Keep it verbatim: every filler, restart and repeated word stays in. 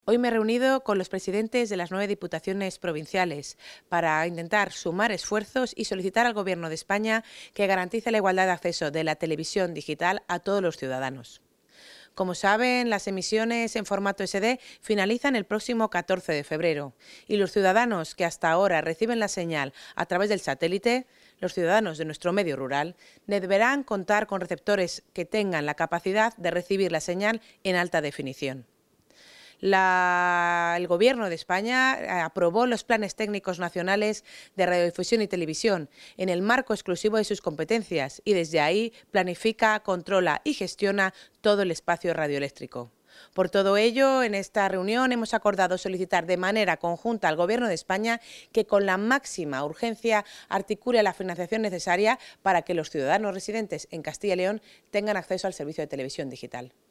Hoy me he reunido con los presidentes de las nueve diputaciones provinciales para intentar sumar esfuerzos y solicitar al Gobierno de España que garantice la igualdad de acceso de la televisión digital a todos los ciudadanos. Como saben, las emisiones en formato ese de finalizan el próximo catorce de febrero y los ciudadanos que hasta ahora reciben la señal a través del satélite, los ciudadanos de nuestro medio rural, deberán contar con receptores que tengan la capacidad de recibir la señal en alta definición. La, el Gobierno de España aprobó los planes técnicos nacionales de radiodifusión y televisión en el marco exclusivo de sus competencias y desde ahí planifica, controla y gestiona todo el espacio radioeléctrico. Por todo ello, en esta reunión hemos acordado solicitar de manera conjunta al Gobierno de España que con la máxima urgencia articule la financiación necesaria para que los ciudadanos residentes en Castilla y León tengan acceso al servicio de televisión digital.